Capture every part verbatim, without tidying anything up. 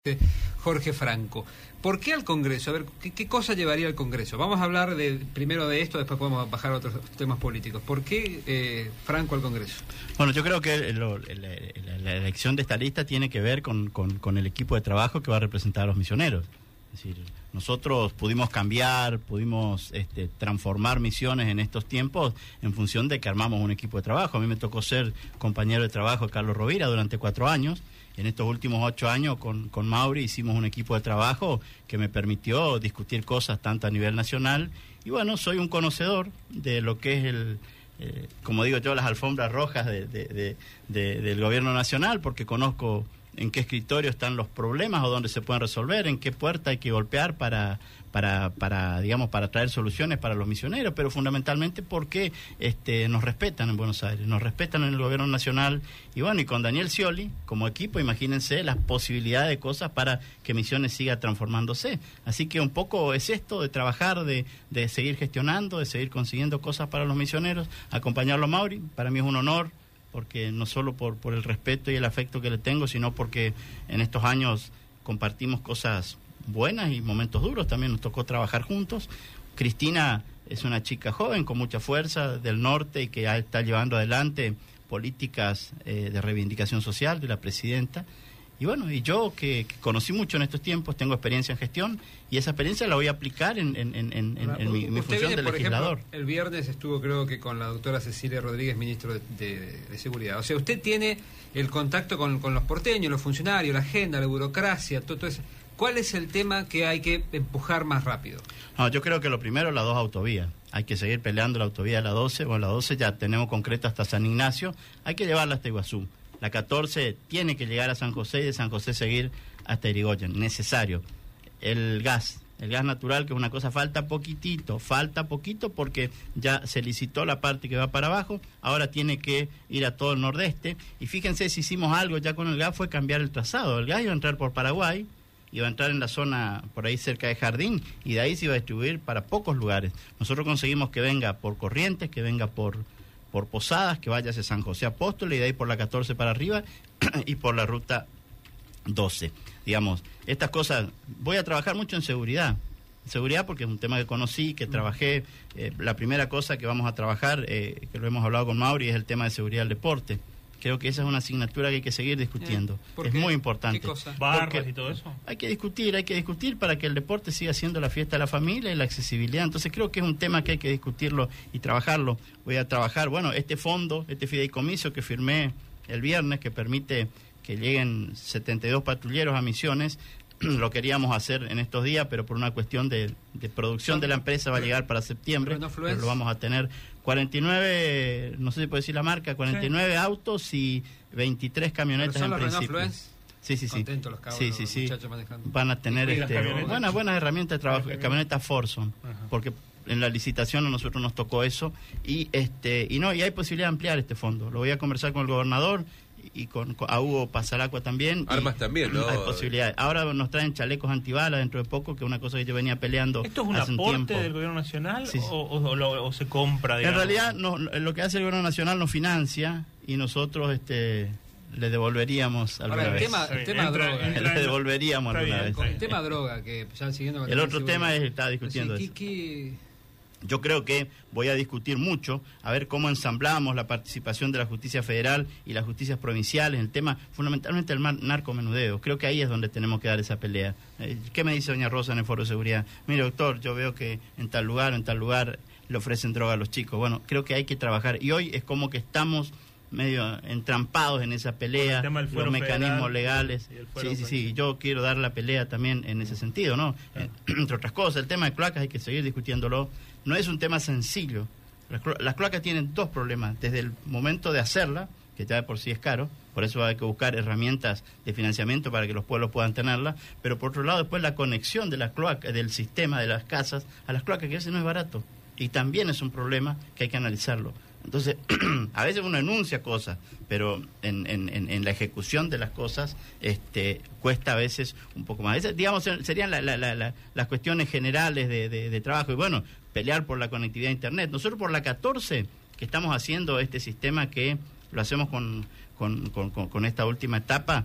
Jorge Franco. ¿Por qué al Congreso? A ver, ¿qué, qué cosa llevaría al Congreso? Vamos a hablar de, primero de esto, después podemos bajar a otros temas políticos. ¿Por qué eh, Franco al Congreso? Bueno, yo creo que lo, la, la, la elección de esta lista tiene que ver con, con, con el equipo de trabajo que va a representar a los misioneros. Es decir, nosotros pudimos cambiar, pudimos este, transformar misiones en estos tiempos en función de que armamos un equipo de trabajo. A mí me tocó ser compañero de trabajo de Carlos Rovira durante cuatro años. En estos últimos ocho años con, con Mauri hicimos un equipo de trabajo que me permitió discutir cosas tanto a nivel nacional. Y bueno, soy un conocedor de lo que es el... Eh, como digo yo, las alfombras rojas de, de, de, de, del gobierno nacional, porque conozco en qué escritorio están los problemas o dónde se pueden resolver, en qué puerta hay que golpear para, para, para digamos, para traer soluciones para los misioneros, pero fundamentalmente porque este, nos respetan en Buenos Aires, nos respetan en el gobierno nacional, y bueno, y con Daniel Scioli como equipo, imagínense las posibilidades de cosas para que Misiones siga transformándose. Así que un poco es esto de trabajar, de, de seguir gestionando, de seguir consiguiendo cosas para los misioneros, acompañarlo a Mauri. Para mí es un honor, porque no solo por, por el respeto y el afecto que le tengo, sino porque en estos años compartimos cosas buenas y momentos duros, también nos tocó trabajar juntos. Cristina es una chica joven con mucha fuerza del norte y que ya está llevando adelante políticas eh, de reivindicación social de la presidenta. Y bueno, y yo que, que conocí mucho en estos tiempos, tengo experiencia en gestión, y esa experiencia la voy a aplicar en, en, en, en, en mi, mi función de legislador. Ejemplo, el viernes estuvo, creo que con la doctora Cecilia Rodríguez, ministro de, de, de Seguridad. O sea, usted tiene el contacto con, con los porteños, los funcionarios, la agenda, la burocracia, todo, todo eso. ¿Cuál es el tema que hay que empujar más rápido? No, yo creo que lo primero, las dos autovías. Hay que seguir peleando la autovía de la doce. Bueno, la doce ya tenemos concreto hasta San Ignacio. Hay que llevarla hasta Iguazú. La catorce tiene que llegar a San José y de San José seguir hasta Irigoyen, necesario. El gas, el gas natural, que es una cosa, falta poquitito, falta poquito porque ya se licitó la parte que va para abajo, ahora tiene que ir a todo el nordeste. Y fíjense, si hicimos algo ya con el gas fue cambiar el trazado. El gas iba a entrar por Paraguay, iba a entrar en la zona por ahí cerca de Jardín, y de ahí se iba a distribuir para pocos lugares. Nosotros conseguimos que venga por Corrientes, que venga por... por Posadas, que vaya hacia San José Apóstol, y de ahí por la catorce para arriba y por la ruta doce. Digamos, estas cosas, voy a trabajar mucho en seguridad. Seguridad porque es un tema que conocí, que trabajé. Eh, la primera cosa que vamos a trabajar, eh, que lo hemos hablado con Mauri, es el tema de seguridad del deporte. Creo que esa es una asignatura que hay que seguir discutiendo. ¿Por es qué? muy importante. ¿Qué cosa? Barras y todo eso. Hay que discutir, hay que discutir para que el deporte siga siendo la fiesta de la familia y la accesibilidad. Entonces creo que es un tema que hay que discutirlo y trabajarlo. Voy a trabajar, bueno, este fondo, este fideicomiso que firmé el viernes, que permite que lleguen setenta y dos patrulleros a Misiones, lo queríamos hacer en estos días, pero por una cuestión de, de producción de la empresa va a llegar para septiembre, pero lo vamos a tener. Cuarenta y nueve, no sé si puedo decir la marca, cuarenta y nueve sí. autos y veintitrés camionetas en principio. Sí, sí, sí. Los cabros, sí, sí, sí. Van a tener este, buenas, buenas herramientas de trabajo, camionetas Forson, porque en la licitación a nosotros nos tocó eso, y este y no y hay posibilidad de ampliar este fondo. Lo voy a conversar con el gobernador y con, con a Hugo Pasalacua también. Armas también, ¿no? Hay posibilidades. Ahora nos traen chalecos antibalas dentro de poco, que es una cosa que yo venía peleando. ¿Esto es un hace aporte un tiempo del gobierno nacional sí, sí. O, o, o, o se compra, digamos? En realidad, no, lo que hace el gobierno nacional nos financia y nosotros este le devolveríamos alguna Ahora, el vez. Tema, el tema entra, droga. Entra, le devolveríamos alguna bien, vez. El tema droga, que ya siguiendo con el otro tema es, está discutiendo sí, eso. ¿qué, qué... Yo creo que voy a discutir mucho, a ver cómo ensamblamos la participación de la justicia federal y las justicias provinciales, el tema fundamentalmente el narcomenudeo. Creo que ahí es donde tenemos que dar esa pelea. ¿Qué me dice doña Rosa en el Foro de Seguridad? Mire, doctor, yo veo que en tal lugar, en tal lugar le ofrecen droga a los chicos. Bueno, creo que hay que trabajar, y hoy es como que estamos medio entrampados en esa pelea, los mecanismos legales. Sí, sí, sí, yo quiero dar la pelea también en ese sentido, ¿no? Ah. Entre otras cosas, el tema de cloacas hay que seguir discutiéndolo. No es un tema sencillo. Las, clo las cloacas tienen dos problemas. Desde el momento de hacerla, que ya de por sí es caro, por eso hay que buscar herramientas de financiamiento para que los pueblos puedan tenerla, pero por otro lado después la conexión de las cloacas, del sistema de las casas a las cloacas, que a veces no es barato, y también es un problema que hay que analizarlo. Entonces, a veces uno enuncia cosas, pero en, en, en la ejecución de las cosas este, cuesta a veces un poco más. Esas, digamos, serían la, la, la, la, las cuestiones generales de, de, de trabajo. Y bueno, pelear por la conectividad a Internet. Nosotros por la catorce, que estamos haciendo este sistema que lo hacemos con, con, con, con esta última etapa,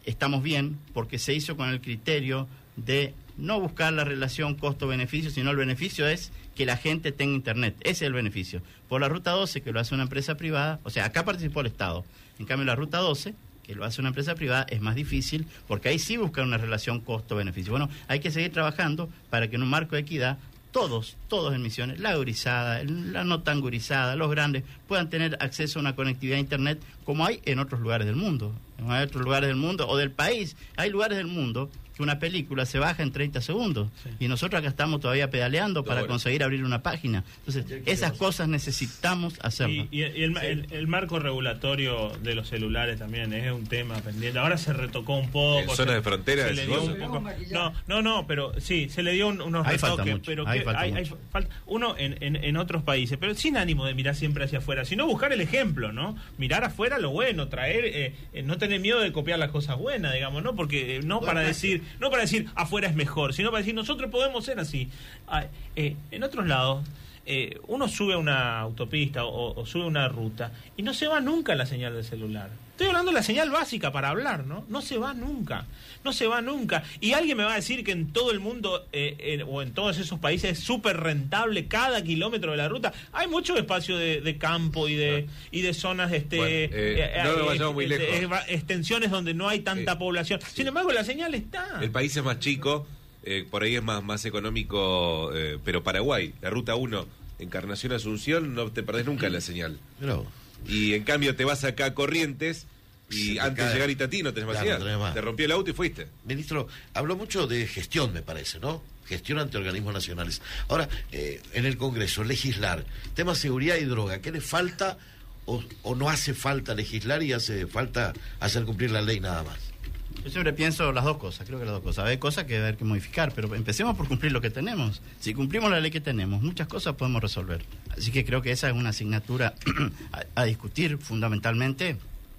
estamos bien porque se hizo con el criterio de no buscar la relación costo-beneficio, sino el beneficio es que la gente tenga internet. Ese es el beneficio. Por la Ruta doce, que lo hace una empresa privada, o sea, acá participó el Estado. En cambio, la Ruta doce, que lo hace una empresa privada, es más difícil porque ahí sí buscan una relación costo-beneficio. Bueno, hay que seguir trabajando para que en un marco de equidad todos, todos en Misiones, la gurizada, la no tan gurizada, los grandes, puedan tener acceso a una conectividad a internet como hay en otros lugares del mundo. En otros lugares del mundo o del país. Hay lugares del mundo que una película se baja en treinta segundos. Sí. Y nosotros acá estamos todavía pedaleando para Ahora. conseguir abrir una página. Entonces, esas cosas necesitamos hacerlo. Y, y, el, y el, el, el marco regulatorio de los celulares también es un tema pendiente. Ahora se retocó un poco. En zonas de frontera. Se le dio un poco, no, no, no, pero sí, se le dio un, unos hay retoques. Falta mucho, pero hay que, falta hay, mucho. hay falta uno en, en, en otros países, pero sin ánimo de mirar siempre hacia afuera, sino buscar el ejemplo, ¿no? Mirar afuera lo bueno, traer, eh, eh, no tener miedo de copiar las cosas buenas, digamos, ¿no? Porque eh, no para decir, no para decir afuera es mejor, sino para decir nosotros podemos ser así. Ah, eh, en otros lados, eh, uno sube a una autopista o, o sube una ruta y no se va nunca la señal del celular. Estoy hablando de la señal básica para hablar, ¿no? No se va nunca, no se va nunca. Y alguien me va a decir que en todo el mundo eh, eh, o en todos esos países es súper rentable cada kilómetro de la ruta. Hay mucho espacio de, de campo y de no. y de zonas este bueno, eh, eh, no nos eh, vayamos muy eh, lejos. eh, extensiones donde no hay tanta eh, población. sí. Sin embargo, la señal está. El país es más chico, eh, por ahí es más, más económico, eh, pero Paraguay, la ruta uno, Encarnación Asunción, no te perdés nunca la señal. No. Y en cambio te vas acá a Corrientes y Se antes cae. de llegar a Itatí no tenés más Claro, señal. no tenés más. Te rompió el auto y fuiste. Ministro, habló mucho de gestión, me parece, ¿no? Gestión ante organismos nacionales. Ahora, eh, en el Congreso, legislar, tema seguridad y droga, ¿qué le falta o, o no hace falta legislar y hace falta hacer cumplir la ley nada más? Yo siempre pienso las dos cosas, creo que las dos cosas. Hay cosas que hay que modificar, pero empecemos por cumplir lo que tenemos. Si cumplimos la ley que tenemos, muchas cosas podemos resolver. Así que creo que esa es una asignatura a, a discutir fundamentalmente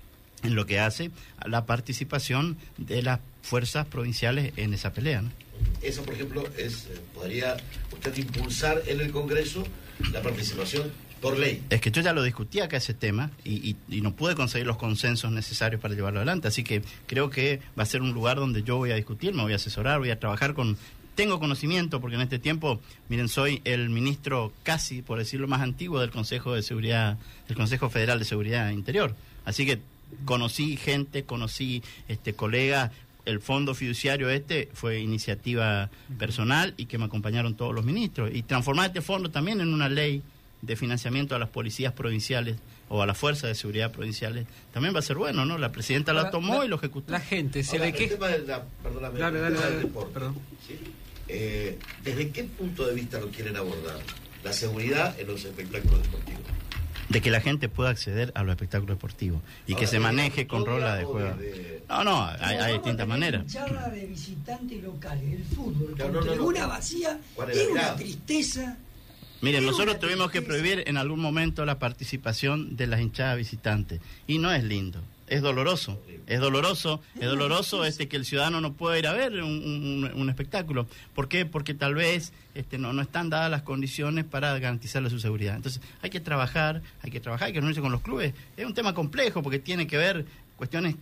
en lo que hace a la participación de las fuerzas provinciales en esa pelea, ¿no? Eso, por ejemplo, es eh, podría usted impulsar en el Congreso la participación por ley. Es que yo ya lo discutí acá ese tema y, y, y no pude conseguir los consensos necesarios para llevarlo adelante, así que creo que va a ser un lugar donde yo voy a discutir, me voy a asesorar, voy a trabajar con... Tengo conocimiento porque en este tiempo, miren, soy el ministro casi, por decirlo más antiguo, del Consejo de Seguridad, del Consejo Federal de Seguridad Interior, así que conocí gente, conocí este colegas. El fondo fiduciario este fue iniciativa personal y que me acompañaron todos los ministros. Y transformar este fondo también en una ley de financiamiento a las policías provinciales o a las fuerzas de seguridad provinciales también va a ser bueno, ¿no? La presidenta la, la tomó la, y lo ejecutó. La gente se Ahora, le queja. Perdóname, dale, dale, dale, del deporte, perdón. ¿sí? Eh, ¿Desde qué punto de vista lo quieren abordar? La seguridad en los espectáculos deportivos. De que la gente pueda acceder a los espectáculos deportivos y Ahora, que se ¿de maneje con rola de o juego. de- de- No, no, hay, hay distintas maneras. Hinchada de visitantes locales, el fútbol, Claro, con no, no, tribuna no. vacía, ¿Cuál es la es una mirada? tristeza. Miren, Es nosotros una tuvimos que tristeza. prohibir en algún momento la participación de las hinchadas visitantes y no es lindo, es doloroso, es doloroso, es doloroso este que el ciudadano no pueda ir a ver un, un, un espectáculo. ¿Por qué? Porque tal vez este, no, no están dadas las condiciones para garantizarle su seguridad. Entonces hay que trabajar, hay que trabajar, hay que reunirse con los clubes. Es un tema complejo porque tiene que ver cuestiones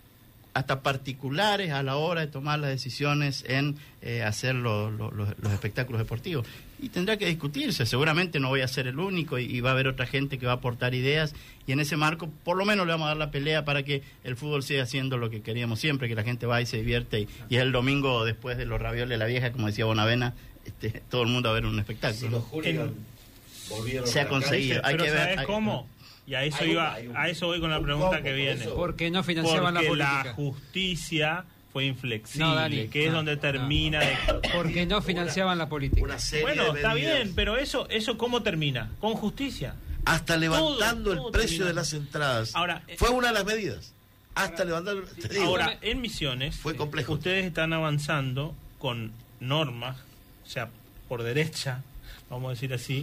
hasta particulares a la hora de tomar las decisiones en eh, hacer lo, lo, lo, los espectáculos deportivos. Y tendrá que discutirse, seguramente no voy a ser el único y, y va a haber otra gente que va a aportar ideas y en ese marco por lo menos le vamos a dar la pelea para que el fútbol siga haciendo lo que queríamos siempre, que la gente va y se divierte y, y el domingo después de los ravioles de la vieja, como decía Bonavena, este, todo el mundo a ver un espectáculo. Si los hooligans volvieron Se ha a la conseguido. cancha, hay Pero que ver, ¿sabes hay- cómo? Y a eso Hay un- iba, hay un- a eso voy con la un pregunta combo que con viene. eso. Porque no financiaban Porque la la política. justicia fue inflexible, No, Dani, que es no, donde no. termina de... Porque no financiaban la política. una serie Bueno, de está medidas. bien, pero eso eso ¿cómo termina? Con justicia. Hasta levantando Todo, todo el precio terminó. de las entradas. Ahora, eh, fue una de las medidas. Hasta levantar, te digo, Ahora, en Misiones, Fue complejo. ustedes están avanzando con normas, o sea, por derecha, vamos a decir así,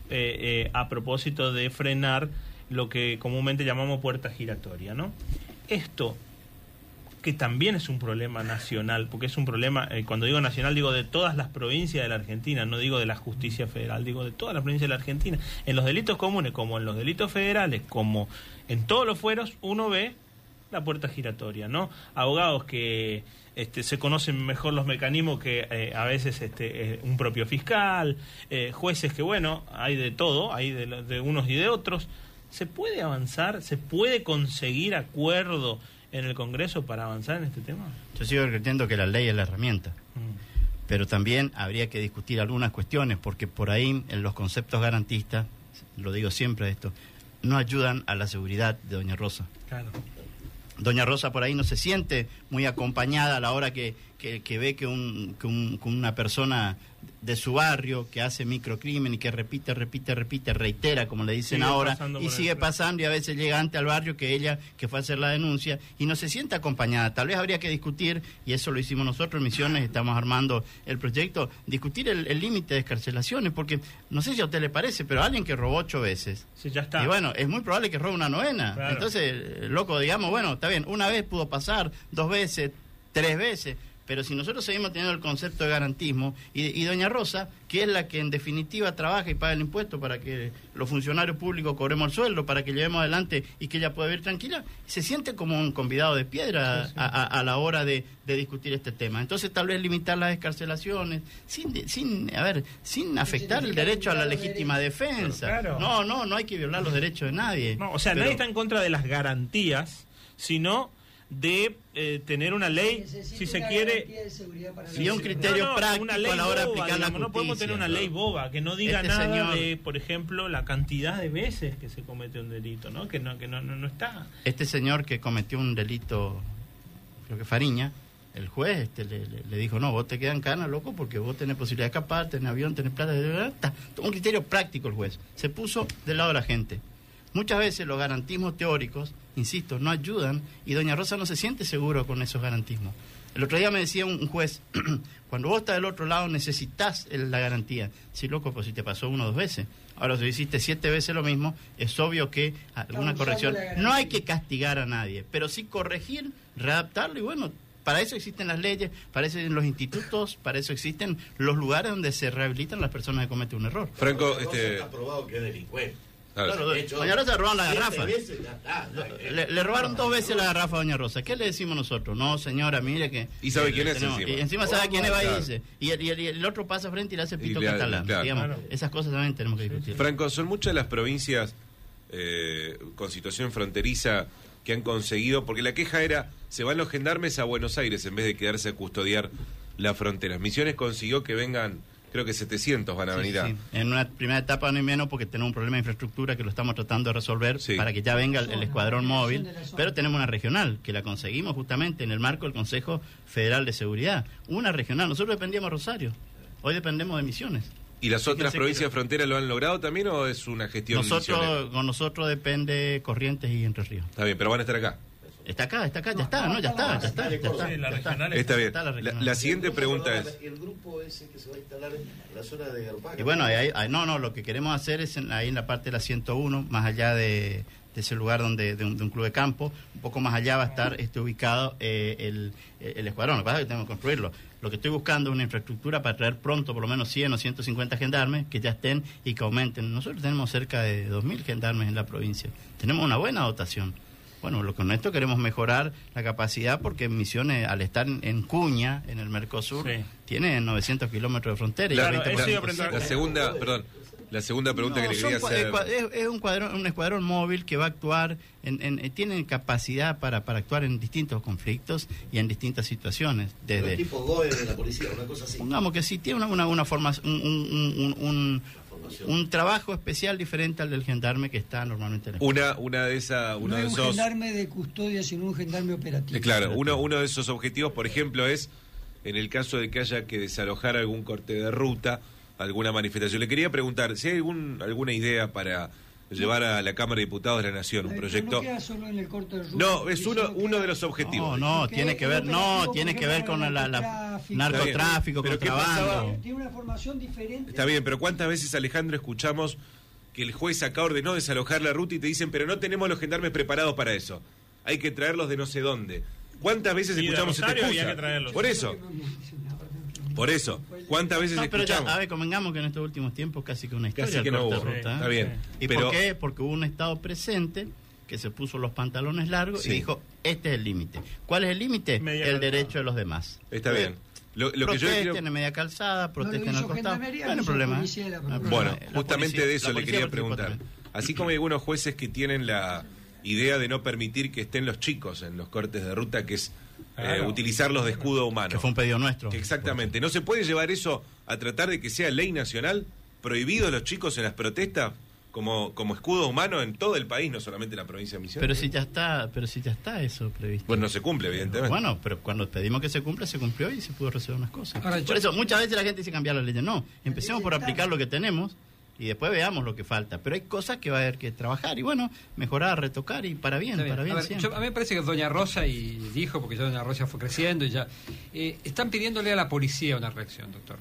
eh, eh, a propósito de frenar lo que comúnmente llamamos puerta giratoria, ¿no? Esto, que también es un problema nacional, porque es un problema, eh, cuando digo nacional, digo de todas las provincias de la Argentina, no digo de la justicia federal, digo de todas las provincias de la Argentina. En los delitos comunes, como en los delitos federales, como en todos los fueros, uno ve la puerta giratoria, ¿no? Abogados que este, se conocen mejor los mecanismos que eh, a veces este, eh, un propio fiscal, eh, jueces que, bueno, hay de todo, hay de, de unos y de otros. ¿Se puede avanzar? ¿Se puede conseguir acuerdo en el Congreso para avanzar en este tema? Yo sigo creyendo que la ley es la herramienta. Mm. Pero también habría que discutir algunas cuestiones, porque por ahí en los conceptos garantistas, lo digo siempre esto, no ayudan a la seguridad de doña Rosa. Claro. Doña Rosa por ahí no se siente muy acompañada a la hora que, que, que ve que, un, que, un, que una persona de su barrio que hace microcrimen y que repite, repite, repite, reitera, como le dicen Sigue ahora, pasando y por sigue el- pasando y a veces llega antes al barrio que ella, que fue a hacer la denuncia, y no se siente acompañada. Tal vez habría que discutir, y eso lo hicimos nosotros en Misiones, estamos armando el proyecto, discutir el el límite de escarcelaciones, porque no sé si a usted le parece, pero alguien que robó ocho veces, Sí, ya está. y bueno, es muy probable que robe una novena. Claro. Entonces, eh, loco, digamos, bueno, está bien, una vez pudo pasar, dos veces, tres veces, pero si nosotros seguimos teniendo el concepto de garantismo, y, y doña Rosa, que es la que en definitiva trabaja y paga el impuesto para que los funcionarios públicos cobremos el sueldo, para que llevemos adelante y que ella pueda vivir tranquila, se siente como un convidado de piedra Sí, sí. A, a- a la hora de, de discutir este tema. Entonces, tal vez limitar las escarcelaciones, sin, de- sin a ver, sin afectar el derecho a la legítima defensa. Claro. No, no, no hay que violar los derechos de nadie. No, o sea, Pero- nadie está en contra de las garantías, sino de eh, tener una ley, Necesita si se una quiere... garantía de seguridad para Sí, la un ciudad. criterio práctico una ley a la hora de boba, aplicar la digamos, no podemos justicia, tener una ley boba que no diga Este nada señor- de, por ejemplo, la cantidad de veces que se comete un delito, ¿no? Que no que no no, no está. Este señor que cometió un delito, creo que Fariña, el juez este, le, le- le dijo, no, vos te quedan canas, loco, porque vos tenés posibilidad de escapar, tenés avión, tenés plata, está. Un criterio práctico el juez. Se puso del lado de la gente. Muchas veces los garantismos teóricos, insisto, no ayudan, y doña Rosa no se siente seguro con esos garantismos. El otro día me decía un, un juez, cuando vos estás del otro lado necesitas el- la garantía. Sí, loco, pues si te pasó uno o dos veces. Ahora, si hiciste siete veces lo mismo, es obvio que alguna usando corrección... la garantía. No hay que castigar a nadie, pero sí corregir, readaptarlo, y bueno, para eso existen las leyes, para eso existen los institutos, para eso existen los lugares donde se rehabilitan las personas que cometen un error. Franco, Rosa este... está probado que es delincuente. Claro. Claro, De hecho, doña Rosa robaron la siete garrafa. veces ya está, ya, eh. Le, le robaron dos veces la garrafa a doña Rosa. ¿Qué le decimos nosotros? No, señora, mire que... Y sabe eh, quién es tenemos- encima. Y encima sabe quién es, va y Claro. dice. Y el, y el- y el otro pasa frente y le hace pito Y le- catalán. claro. Digamos, Claro. esas cosas también tenemos que discutir. Franco, son muchas las provincias eh, con situación fronteriza que han conseguido, porque la queja era, se van los gendarmes a Buenos Aires en vez de quedarse a custodiar las fronteras. Misiones consiguió que vengan, creo que setecientos van a Sí, venir a... sí. En una primera etapa no hay menos porque tenemos un problema de infraestructura que lo estamos tratando de resolver Sí. para que ya venga el, el escuadrón móvil, de la zona. pero tenemos una regional que la conseguimos justamente en el marco del Consejo Federal de Seguridad. Una regional, nosotros dependíamos de Rosario, hoy dependemos de Misiones. ¿Y las otras Fíjense provincias que- de frontera lo han logrado también o es una gestión misionera? Nosotros, con nosotros depende Corrientes y Entre Ríos. Está bien, pero van a estar acá. Está acá, está acá, ya está, ¿no? Ya está, ya está, ya está. Sí, la ya está. regional Está bien. Está la La, regional. la siguiente pregunta es... El grupo ese que se va a instalar en la zona de Garupaca. Y bueno, ahí- ahí- no, no, lo que queremos hacer es en- ahí en la parte de la ciento uno, más allá de, de ese lugar donde de un, de un club de campo, un poco más allá va a estar este ubicado eh, el, el escuadrón. Lo que pasa es que tenemos que construirlo. Lo que estoy buscando es una infraestructura para traer pronto por lo menos cien o ciento cincuenta gendarmes que ya estén y que aumenten. Nosotros tenemos cerca de dos mil gendarmes en la provincia. Tenemos una buena dotación. Bueno, lo con esto queremos mejorar la capacidad porque Misiones, al estar en, en Cuña, en el Mercosur, Sí. tiene novecientos kilómetros de frontera. y La, el Claro, veinte por eso iba a ciento preguntar. la segunda, perdón, la segunda pregunta No, que le son quería cua- hacer... es cua- Es, es un, cuadrón, un escuadrón móvil que va a actuar, en, en, eh, tienen capacidad para, para actuar en distintos conflictos y en distintas situaciones. Un Desde, tipo GOE de la policía, una cosa así. pongamos que sí, tiene una, una, una forma, un, un, un, un, Formación. un trabajo especial diferente al del gendarme que está normalmente en el Una, una de esas, uno No de es un esos... gendarme de custodia, sino un gendarme operativo. Eh, Claro, uno, uno de esos objetivos, por ejemplo, es en el caso de que haya que desalojar algún corte de ruta, alguna manifestación. Le quería preguntar si hay algún, alguna idea para llevar a la Cámara de Diputados de la Nación un Eh, pero proyecto. No queda solo en el corte de ruta, No, es sino uno, que uno queda- de los objetivos. No, no, Porque tiene que el ver, no, operativo, tiene por que ver ejemplo, con el la, la narcotráfico. narcotráfico, Pero ¿qué contrabando. pasaba? Tiene una formación diferente. Está bien, pero ¿cuántas veces, Alejandro, escuchamos que el juez acá ordenó desalojar la ruta y te dicen, pero no tenemos los gendarmes preparados para eso? Hay que traerlos de no sé dónde. ¿Cuántas veces Y de escuchamos esta Rosario había excusa? que traerlos. Por eso, por eso. ¿Cuántas veces No, pero ya, escuchamos? a ver, convengamos que en estos últimos tiempos casi que una historia Casi que el no corte hubo. de ruta, ¿eh? Está bien. ¿Y pero por qué? Porque hubo un Estado presente que se puso los pantalones largos Sí. y dijo, este es el límite. ¿Cuál es el límite? Media El calzada. derecho de los demás. Está bien. Lo, lo que yo protesten quiero... en media calzada, protesten hizo al costado. Gendarmería, No hay lo hizo problema. policía de la No hay provincia. problema. Bueno, La justamente policía- de eso la le policía quería participó preguntar. también. Así como hay algunos jueces que tienen la idea de no permitir que estén los chicos en los cortes de ruta, que es eh, Claro. utilizarlos de escudo humano. Que fue un pedido nuestro. Que exactamente. ¿No se puede llevar eso a tratar de que sea ley nacional? ¿Prohibidos los chicos en las protestas como, como escudo humano en todo el país, no solamente en la provincia de Misiones? Pero si ya está, pero si ya está eso previsto. Pues no se cumple, evidentemente. Bueno, pero cuando pedimos que se cumpla, se cumplió y se pudo resolver unas cosas. Ahora, Por yo- eso, muchas veces la gente dice cambiar la ley. No, empecemos por aplicar lo que tenemos y después veamos lo que falta. Pero hay cosas que va a haber que trabajar y bueno, mejorar, retocar y para bien, Está bien. para bien A ver, siempre. yo- a mí me parece que Doña Rosa, y dijo, porque ya Doña Rosa fue creciendo y ya, eh, están pidiéndole a la policía una reacción, doctor.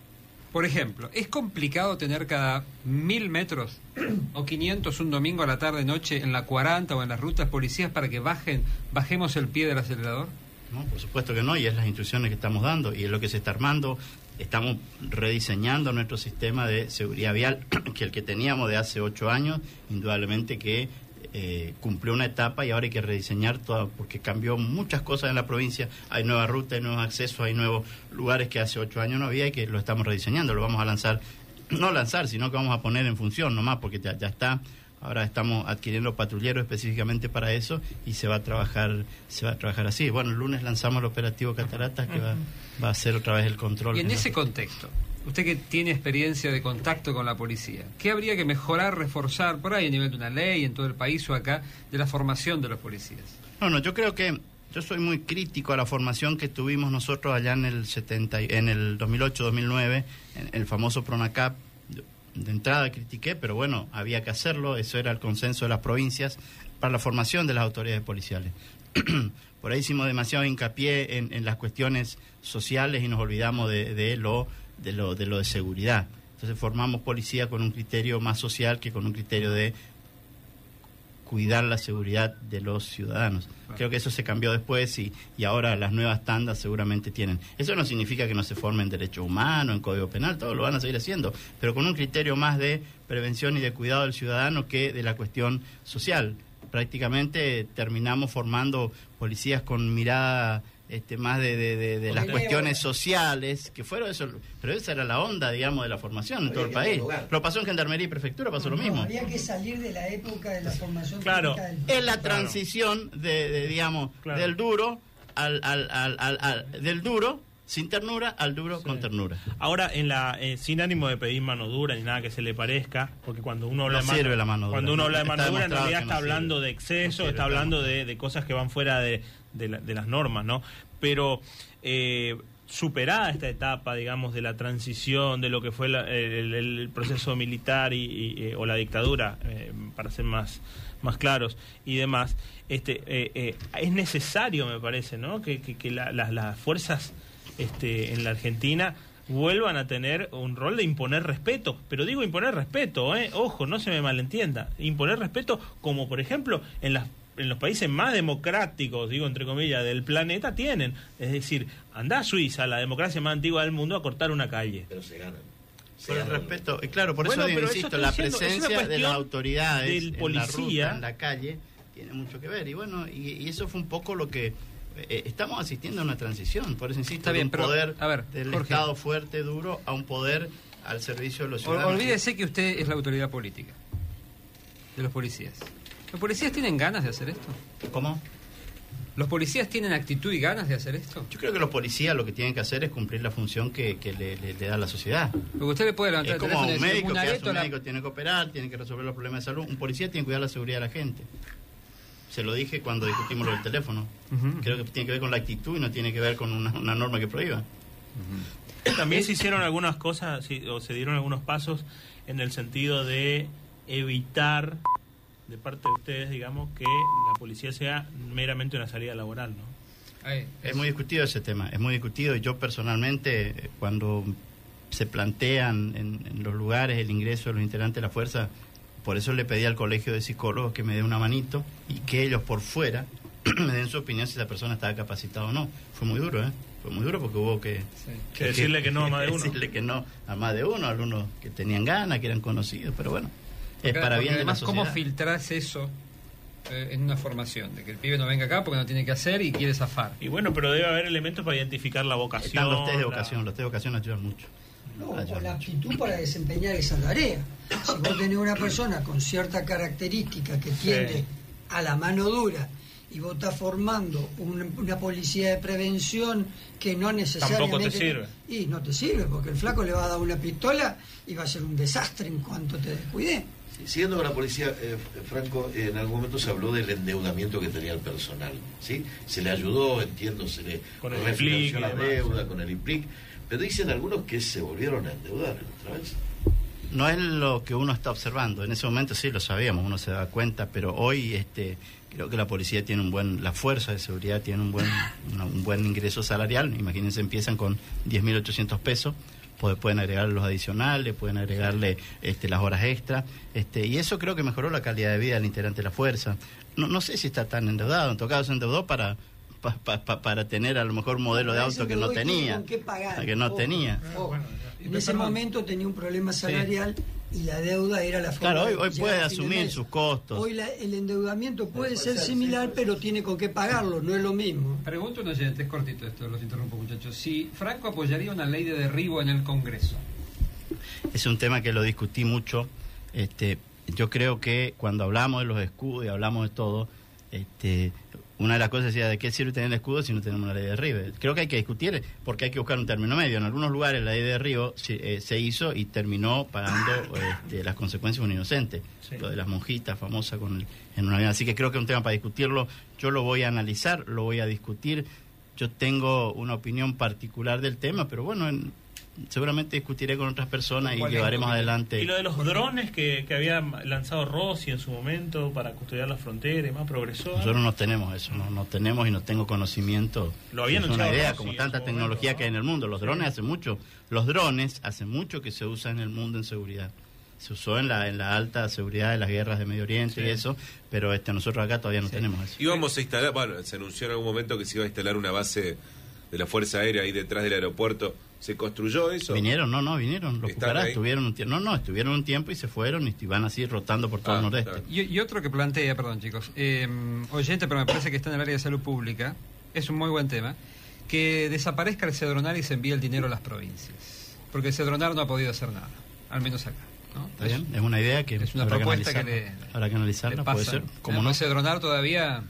Por ejemplo, ¿es complicado tener cada mil metros o quinientos un domingo a la tarde-noche en la cuarenta o en las rutas policías para que bajen, bajemos el pie del acelerador? No, por supuesto que no, y es las instrucciones que estamos dando y es lo que se está armando. Estamos rediseñando nuestro sistema de seguridad vial, que el que teníamos de hace ocho años, indudablemente que eh, cumplió una etapa y ahora hay que rediseñar todo, porque cambió muchas cosas en la provincia. Hay nuevas rutas, hay nuevos accesos, hay nuevos lugares que hace ocho años no había y que lo estamos rediseñando, lo vamos a lanzar, no lanzar, sino que vamos a poner en función nomás, porque ya, ya está. Ahora estamos adquiriendo patrulleros específicamente para eso y se va a trabajar se va a trabajar así. Bueno, el lunes lanzamos el operativo Cataratas que va, va a ser otra vez el control. Y en de ese la- contexto, usted que tiene experiencia de contacto con la policía, ¿qué habría que mejorar, reforzar por ahí a nivel de una ley en todo el país o acá de la formación de los policías? No, no, yo creo que yo soy muy crítico a la formación que tuvimos nosotros allá en el setenta y- en el dos mil ocho dos mil nueve, en el famoso PRONACAP. De entrada critiqué, pero bueno, había que hacerlo, eso era el consenso de las provincias para la formación de las autoridades policiales. Por ahí hicimos demasiado hincapié en, en las cuestiones sociales y nos olvidamos de, de lo de lo de lo de seguridad. Entonces formamos policía con un criterio más social que con un criterio de cuidar la seguridad de los ciudadanos. Creo que eso se cambió después y, y ahora las nuevas tandas seguramente tienen. Eso no significa que no se formen derechos humanos, en Código Penal, todo lo van a seguir haciendo, pero con un criterio más de prevención y de cuidado del ciudadano que de la cuestión social. Prácticamente terminamos formando policías con mirada este, más de, de, de, de las Porque cuestiones luego- sociales, que fueron eso, pero esa era la onda, digamos, de la formación en todo el Había que país. dialogar. Lo pasó en Gendarmería y Prefectura, pasó lo No, mismo. había que salir de la época de la formación Claro. técnica del- Es la Claro. transición de, de, digamos, Claro. del duro al, al, al, al- al- del duro sin ternura al duro Sí. con ternura. Ahora, en la eh, sin ánimo de pedir mano dura ni nada que se le parezca, porque cuando uno habla No de sirve la mano dura. cuando uno habla de Está mano dura, en demostrado realidad que está no hablando sirve. de exceso, No sirve, está hablando de, de cosas que van fuera de, de, la- de las normas, ¿no? Pero eh, superada esta etapa, digamos, de la transición, de lo que fue la- el, el- el proceso militar y, y, eh, o la dictadura, eh, para ser más más claros y demás, este eh, eh, es necesario, me parece, ¿no? Que, que, que la- las- las fuerzas este, en la Argentina vuelvan a tener un rol de imponer respeto, pero digo imponer respeto, ¿eh? Ojo, no se me malentienda, imponer respeto como por ejemplo en las en los países más democráticos, digo entre comillas, del planeta tienen, es decir, anda a Suiza, la democracia más antigua del mundo, a cortar una calle. Pero se ganan. Se Por el ganan. respeto, y claro, por Bueno, eso digo, pero eso insisto, estoy la diciendo, es una presencia de las cuestión autoridades del en la policía. ruta, en la calle, tiene mucho que ver. Y bueno, y, y eso fue un poco lo que eh, estamos asistiendo a una transición, por eso insisto, Está bien, de un pero, poder a ver, del Jorge. Estado fuerte, duro, a un poder al servicio de los O- ciudadanos. Olvídese que usted es la autoridad política de los policías. ¿Los policías tienen ganas de hacer esto? ¿Cómo? ¿Los policías tienen actitud y ganas de hacer esto? Yo creo que los policías lo que tienen que hacer es cumplir la función que, que le, le- le da la sociedad. Porque usted le puede levantar Es el como teléfono y un decir, médico un que hace areto un a la- médico tiene que operar, tiene que resolver los problemas de salud. Un policía tiene que cuidar la seguridad de la gente. Se lo dije cuando discutimos lo del teléfono. Ujú. Creo que tiene que ver con la actitud y no tiene que ver con una, una norma que prohíba. También se hicieron algunas cosas, sí, o se dieron algunos pasos en el sentido de evitar, de parte de ustedes, digamos, que la policía sea meramente una salida laboral, ¿no? Ahí, Es muy discutido ese tema, es muy discutido y yo personalmente eh, cuando se plantean en, en los lugares el ingreso de los integrantes de la fuerza, por eso le pedí al colegio de psicólogos que me dé una manito y que ellos por fuera me den su opinión si esa persona estaba capacitada o no. Fue muy duro, ¿eh? Fue muy duro porque hubo que... sí. Que decirle que no a más de uno. Decirle que no a más de uno, algunos que tenían ganas, que eran conocidos, pero bueno, es Porque- para porque bien de la además, ¿cómo sociedad. filtrás eso eh, en una formación, de que el pibe no venga acá porque no tiene que hacer y quiere zafar. Y bueno, pero debe haber elementos para identificar la vocación. Están los test de la- vocación, los test de vocación ayudan mucho. No, o Ayudan la mucho. aptitud para desempeñar esa tarea. Si vos tenés una persona con cierta característica que tiende Sí. a la mano dura y vos estás formando un- una policía de prevención que no necesariamente... Tampoco te sirve. Y no te sirve, porque el flaco le va a dar una pistola y va a ser un desastre en cuanto te descuide. Sí, siguiendo con la policía, eh, Franco, eh, en algún momento se habló del endeudamiento que tenía el personal, ¿sí? Se le ayudó, entiendo, se le Con el refinanció I P L I C y la demás, deuda, sí. con el I P L I C, pero dicen algunos que se volvieron a endeudar otra vez. No es lo que uno está observando. En ese momento sí lo sabíamos, uno se da cuenta, pero hoy este creo que la policía tiene un buen, la fuerza de seguridad tiene un buen una- un buen ingreso salarial. Imagínense, empiezan con diez mil ochocientos pesos, pues pueden agregarle los adicionales, pueden agregarle este, las horas extra, este, y eso creo que mejoró la calidad de vida del integrante de la fuerza. No, no sé si está tan endeudado, en todo caso se endeudó para pa- pa- pa- para tener a lo mejor un modelo de auto que no Hoy tiene tenía, con qué pagar. que no Ojo, tenía. ojo. En Perdón. ese momento tenía un problema salarial y la deuda era la forma Claro, hoy, de hoy llegar puede a fin de asumir mes. sus costos. Hoy la- el endeudamiento puede ser similar, pero tiene con qué pagarlo, no es lo mismo. Pregunto a un oyente, es cortito esto, los interrumpo muchachos. Si Franco apoyaría una ley de derribo en el Congreso. Es un tema que lo discutí mucho. Este, yo creo que cuando hablamos de los escudos y hablamos de todo, este, una de las cosas decía, ¿de qué sirve tener el escudo si no tenemos una ley de derribo? Creo que hay que discutir, porque hay que buscar un término medio. En algunos lugares la ley de derribo se, eh, se hizo y terminó pagando este, las consecuencias de un inocente. Sí. Lo de las monjitas famosas con el, en una avión. Así que creo que es un tema para discutirlo. Yo lo voy a analizar, lo voy a discutir. Yo tengo una opinión particular del tema, pero bueno, en- seguramente discutiré con otras personas y ¿Cuál es llevaremos tu opinión? adelante. Y lo de los drones que, que había lanzado Rossi en su momento para custodiar la frontera y más, progresó. Nosotros no tenemos eso, no, no tenemos y no tengo conocimiento. Lo había es una anunciado idea, Rossi como en tanta su tecnología momento, que hay en ¿no? el mundo. Los Sí. drones hace mucho, los drones hace mucho que se usan en el mundo en seguridad. Se usó en la en la alta seguridad de las guerras de Medio Oriente Sí. y eso, pero este nosotros acá todavía no Sí. tenemos eso. Íbamos a instalar, bueno, se anunció en algún momento que se iba a instalar una base de la Fuerza Aérea ahí detrás del aeropuerto. ¿Se construyó eso? Vinieron, no, no, vinieron. Los ¿Están Pucará ahí? estuvieron un tiempo. No, no, estuvieron un tiempo y se fueron y van así rotando por todo Ah, el nordeste. claro. Y, y otro que plantea, perdón chicos, eh, oyente, pero me parece que está en el área de salud pública, es un muy buen tema, que desaparezca el Cedronar y se envíe el dinero a las provincias. Porque el Cedronar no ha podido hacer nada, al menos acá. ¿no? ¿Está bien? Es una idea que Es una habrá propuesta que analizarla. le, Habrá que analizarla, le puede pasa. ser. Como El no, Cedronar todavía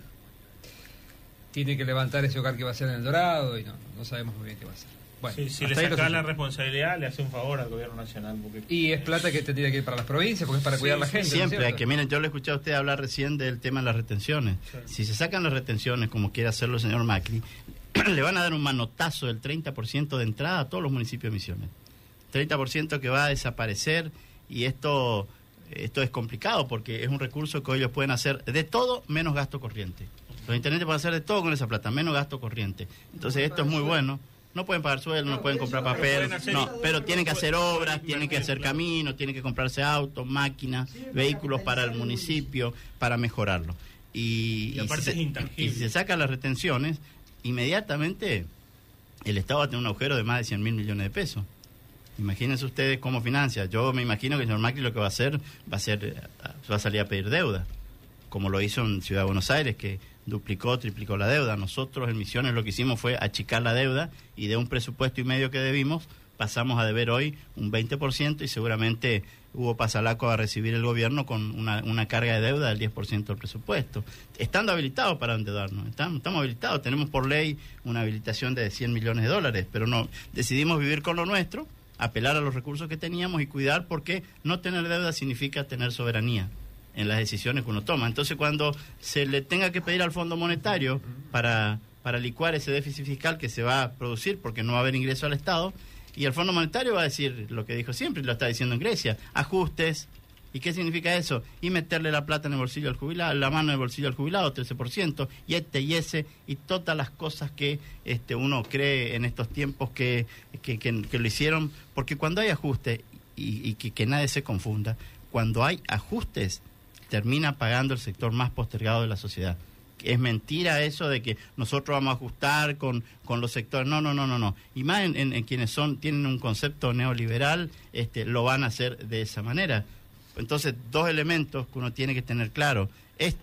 tiene que levantar ese hogar que va a ser en el Dorado y no, no sabemos muy bien qué va a hacer. Bueno, Sí, si le hasta ahí lo saca la suyo. responsabilidad, le hace un favor al gobierno nacional. Porque Y es plata que tendría que ir para las provincias porque es para Sí, cuidar la sí, gente. ¿no es siempre hay cierto? que, miren, yo le escuché a usted hablar recién del tema de las retenciones. Sí. Si se sacan las retenciones, como quiere hacerlo el señor Macri, le van a dar un manotazo del treinta por ciento de entrada a todos los municipios de Misiones. treinta por ciento que va a desaparecer y esto, esto es complicado porque es un recurso que ellos pueden hacer de todo menos gasto corriente. Los intendentes pueden hacer de todo con esa plata, menos gasto corriente. Entonces esto es muy bueno. No pueden pagar sueldo, no pueden comprar papel, pueden hacer- no, pero tienen que hacer obras, tienen que hacer caminos, tienen que comprarse autos, máquinas, vehículos para el municipio, para mejorarlo. Y, Y aparte si es se, intangible. y si se sacan las retenciones, inmediatamente el Estado va a tener un agujero de más de cien mil millones de pesos. Imagínense ustedes cómo financia. Yo me imagino que el señor Macri lo que va a hacer va a ser eh, va a salir a pedir deuda, como lo hizo en Ciudad de Buenos Aires, que duplicó, triplicó la deuda. Nosotros en Misiones lo que hicimos fue achicar la deuda y de un presupuesto y medio que debimos pasamos a deber hoy un veinte por ciento y seguramente Hugo Pasalaco va a recibir el gobierno con una, una carga de deuda del diez por ciento del presupuesto. Estando habilitados para endeudarnos, estamos, estamos habilitados, tenemos por ley una habilitación de cien millones de dólares, pero no, decidimos vivir con lo nuestro, apelar a los recursos que teníamos y cuidar, porque no tener deuda significa tener soberanía en las decisiones que uno toma. Entonces, cuando se le tenga que pedir al Fondo Monetario para, para licuar ese déficit fiscal que se va a producir porque no va a haber ingreso al Estado, y el Fondo Monetario va a decir lo que dijo siempre y lo está diciendo en Grecia, ajustes. ¿Y qué significa eso? Y meterle la plata en el bolsillo al jubilado, la mano en el bolsillo al jubilado, trece por ciento, y este y ese, y todas las cosas que este uno cree en estos tiempos que, que, que, que lo hicieron, porque cuando hay ajustes, y, y que, que nadie se confunda, cuando hay ajustes, termina pagando el sector más postergado de la sociedad. Es mentira eso de que nosotros vamos a ajustar con, con los sectores. No, no, no, no, no. Y más en, en, en quienes son tienen un concepto neoliberal, este, lo van a hacer de esa manera. Entonces, dos elementos que uno tiene que tener claro. Esto,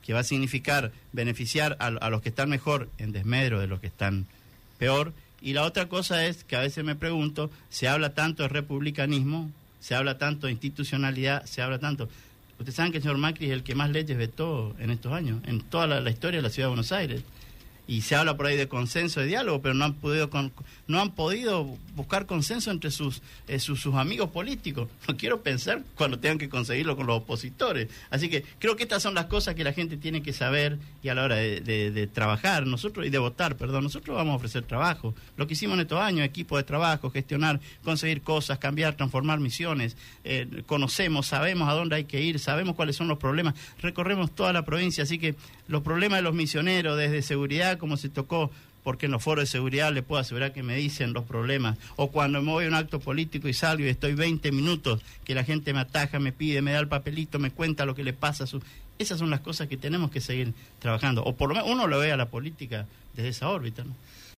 que va a significar beneficiar a, a los que están mejor en desmedro de los que están peor. Y la otra cosa es que a veces me pregunto, se habla tanto de republicanismo, se habla tanto de institucionalidad, se habla tanto... Ustedes saben que el señor Macri es el que más leyes vetó en estos años, en toda la, la historia de la Ciudad de Buenos Aires. Y se habla por ahí de consenso, de diálogo, pero no han podido con, no han podido buscar consenso entre sus, eh, sus sus amigos políticos. No quiero pensar cuando tengan que conseguirlo con los opositores. Así que creo que estas son las cosas que la gente tiene que saber y a la hora de, de, de trabajar nosotros y de votar, perdón. Nosotros vamos a ofrecer trabajo. Lo que hicimos en estos años, equipo de trabajo, gestionar, conseguir cosas, cambiar, transformar misiones. Eh, conocemos, sabemos a dónde hay que ir, sabemos cuáles son los problemas. Recorremos toda la provincia, así que los problemas de los misioneros, desde seguridad, como se tocó, porque en los foros de seguridad le puedo asegurar que me dicen los problemas, o cuando me voy a un acto político y salgo y estoy veinte minutos, que la gente me ataja, me pide, me da el papelito, me cuenta lo que le pasa a su... Esas son las cosas que tenemos que seguir trabajando, o por lo menos uno lo ve a la política desde esa órbita, ¿no?